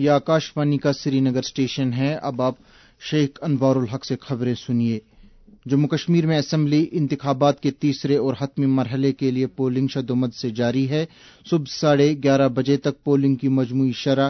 یہ آکاشوانی کا سری نگر اسٹیشن ہے. اب آپ شیخ انوار الحق سے خبریں سنیے. جموں کشمیر میں اسمبلی انتخابات کے تیسرے اور حتمی مرحلے کے لیے پولنگ شدومد سے جاری ہے. صبح 11:30 بجے تک پولنگ کی مجموعی شرح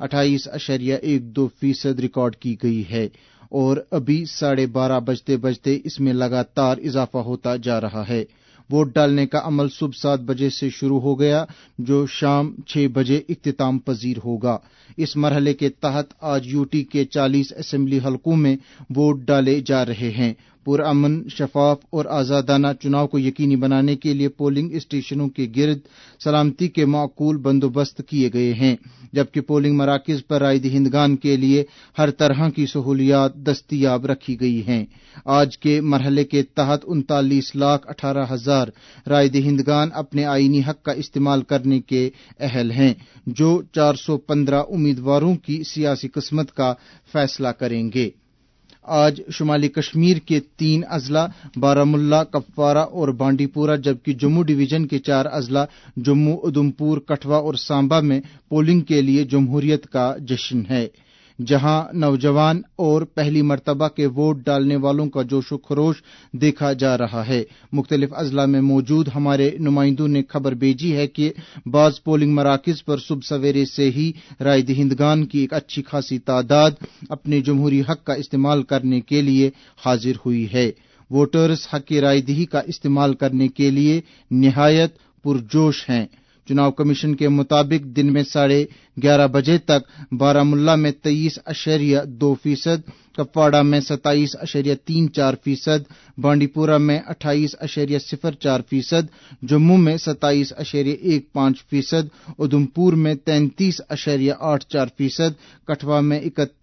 28.12% ریکارڈ کی گئی ہے اور ابھی 12:30 بجتے بجتے اس میں لگاتار اضافہ ہوتا جا رہا ہے. ووٹ ڈالنے کا عمل صبح 7 بجے سے شروع ہو گیا جو شام 6 بجے اختتام پذیر ہوگا. اس مرحلے کے تحت آج یوٹی کے 40 اسمبلی حلقوں میں ووٹ ڈالے جا رہے ہیں. پرامن، شفاف اور آزادانہ چناؤ کو یقینی بنانے کے لیے پولنگ اسٹیشنوں کے گرد سلامتی کے معقول بندوبست کیے گئے ہیں، جبکہ پولنگ مراکز پر رائے دہندگان کے لیے ہر طرح کی سہولیات دستیاب رکھی گئی ہیں. آج کے مرحلے کے تحت 39,18,000 رائے دہندگان اپنے آئینی حق کا استعمال کرنے کے اہل ہیں، جو 415 امیدواروں کی سیاسی قسمت کا فیصلہ کریں گے. آج شمالی کشمیر کے 3 اضلاع بارامولہ، کپوارہ اور بانڈی پورہ، جبکہ جموں ڈویژن کے 4 اضلاع جموں، ادھمپور، کٹھوعہ اور سامبا میں پولنگ کے لیے جمہوریت کا جشن ہے، جہاں نوجوان اور پہلی مرتبہ کے ووٹ ڈالنے والوں کا جوش و خروش دیکھا جا رہا ہے. مختلف اضلاع میں موجود ہمارے نمائندوں نے خبر بھیجی ہے کہ بعض پولنگ مراکز پر صبح سویرے سے ہی رائے دہندگان کی ایک اچھی خاصی تعداد اپنے جمہوری حق کا استعمال کرنے کے لیے حاضر ہوئی ہے. ووٹرز حق رائے دہی کا استعمال کرنے کے لیے نہایت پرجوش ہیں. چناؤ کمیشن کے مطابق دن میں 11:30 بجے تک بارامولہ میں 23.2%، کپواڑہ میں 27.34%، بانڈی پورہ میں 28.04%، جموں میں 27.15%، ادھمپور میں 33.84%، کٹھوعہ میں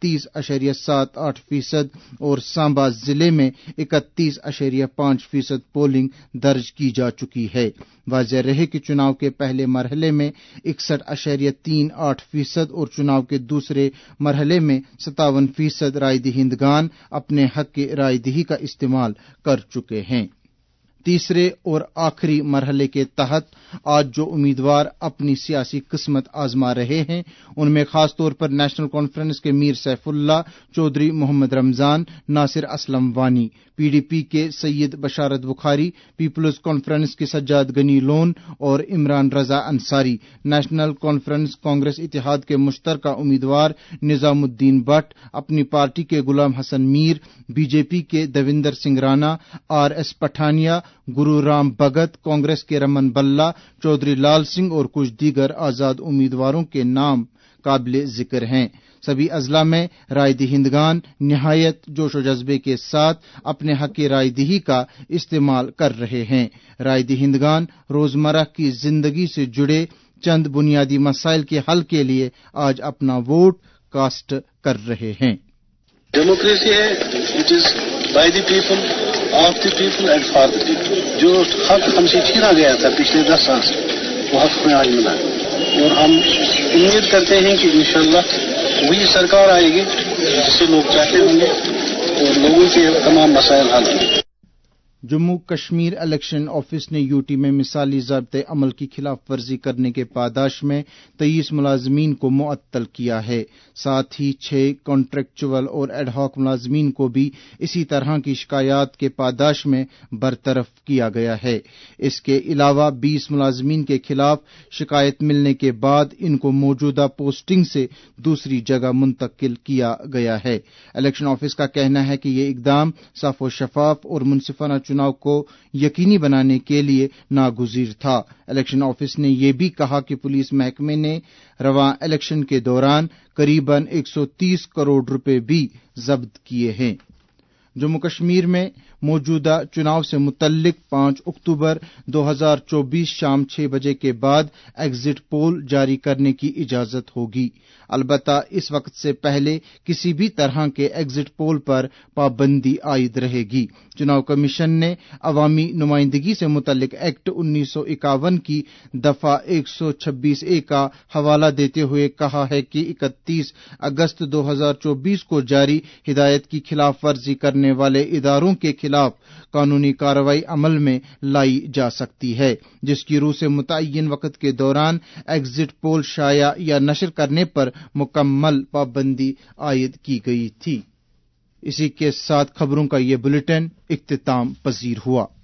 31.78% اور سامبا ضلع میں 31.5% پولنگ درج کی جا چکی ہے. واضح رہے کہ چناؤ کے پہلے مرحلے میں 61.38% اور چناؤ کے دوسرے مرحلے میں 57% رائے دہندگان اپنے حق کی رائے دہی کا استعمال کر چکے ہیں. تیسرے اور آخری مرحلے کے تحت آج جو امیدوار اپنی سیاسی قسمت آزما رہے ہیں ان میں خاص طور پر نیشنل کانفرنس کے Mir Saifullah, Chaudhary Mohammad Ramzan, Nasir Aslam Wani, P D P کے سید بشارت بخاری، پیپلز کانفرنس کے سجاد غنی لون اور عمران رضا انصاری، نیشنل کانفرنس کانگریس اتحاد کے مشترکہ امیدوار نظام الدین بٹ، اپنی پارٹی کے غلام حسن میر، بی جے پی کے دیویندر سنگھ رانا، آر ایس پٹھانیہ، گرو رام بھگت، کانگریس کے رمن بلہ، چودھری لال سنگھ اور کچھ دیگر آزاد امیدواروں کے نام قابل ذکر ہیں. سبھی اضلاع میں رائے دہندگان نہایت جوش و جذبے کے ساتھ اپنے حق رائے دہی کا استعمال کر رہے ہیں. رائے دہندگان روزمرہ کی زندگی سے جڑے چند بنیادی مسائل کے حل کے لیے آج اپنا ووٹ کاسٹ کر رہے ہیں. ڈیموکریسی ہے it is by the people, of the people and for the people. جو حق ہم سے چھینا گیا تھا پچھلے 10 سال سے وہ حق میں آج ملا اور ہم امید کرتے ہیں کہ انشاءاللہ وہی سرکار آئے گی جسے لوگ چاہتے ہوں گے اور لوگوں کے تمام مسائل حل ہوں گے. جموں کشمیر الیکشن آفس نے یوٹی میں مثالی ضابطۂ عمل کی خلاف ورزی کرنے کے پاداش میں 23 ملازمین کو معطل کیا ہے. ساتھ ہی 6 کانٹریکچول اور ایڈ ہاک ملازمین کو بھی اسی طرح کی شکایات کے پاداش میں برطرف کیا گیا ہے. اس کے علاوہ 20 ملازمین کے خلاف شکایت ملنے کے بعد ان کو موجودہ پوسٹنگ سے دوسری جگہ منتقل کیا گیا ہے. الیکشن آفس کا کہنا ہے کہ یہ اقدام صاف و شفاف اور منصفانہ چناؤ کو یقینی بنانے کے لیے ناگزیر تھا. الیکشن آفس نے یہ بھی کہا کہ پولیس محکمے نے رواں الیکشن کے دوران قریباً 130 کروڑ روپے بھی ضبط کیے ہیں. جموں کشمیر میں موجودہ چناؤ سے متعلق 5 اکتوبر 2024 شام 6 بجے کے بعد ایگزٹ پول جاری کرنے کی اجازت ہوگی. البتہ اس وقت سے پہلے کسی بھی طرح کے ایگزٹ پول پر پابندی عائد رہے گی. چناؤ کمیشن نے عوامی نمائندگی سے متعلق ایکٹ 1951 کی دفعہ 126A کا حوالہ دیتے ہوئے کہا ہے کہ 31 اگست 2024 کو جاری ہدایت کی خلاف ورزی کرنے کرنے والے اداروں کے خلاف قانونی کارروائی عمل میں لائی جا سکتی ہے، جس کی روح سے متعین وقت کے دوران ایگزٹ پول شائع یا نشر کرنے پر مکمل پابندی عائد کی گئی تھی۔ اسی کے ساتھ خبروں کا یہ بلیٹن اختتام پذیر ہوا۔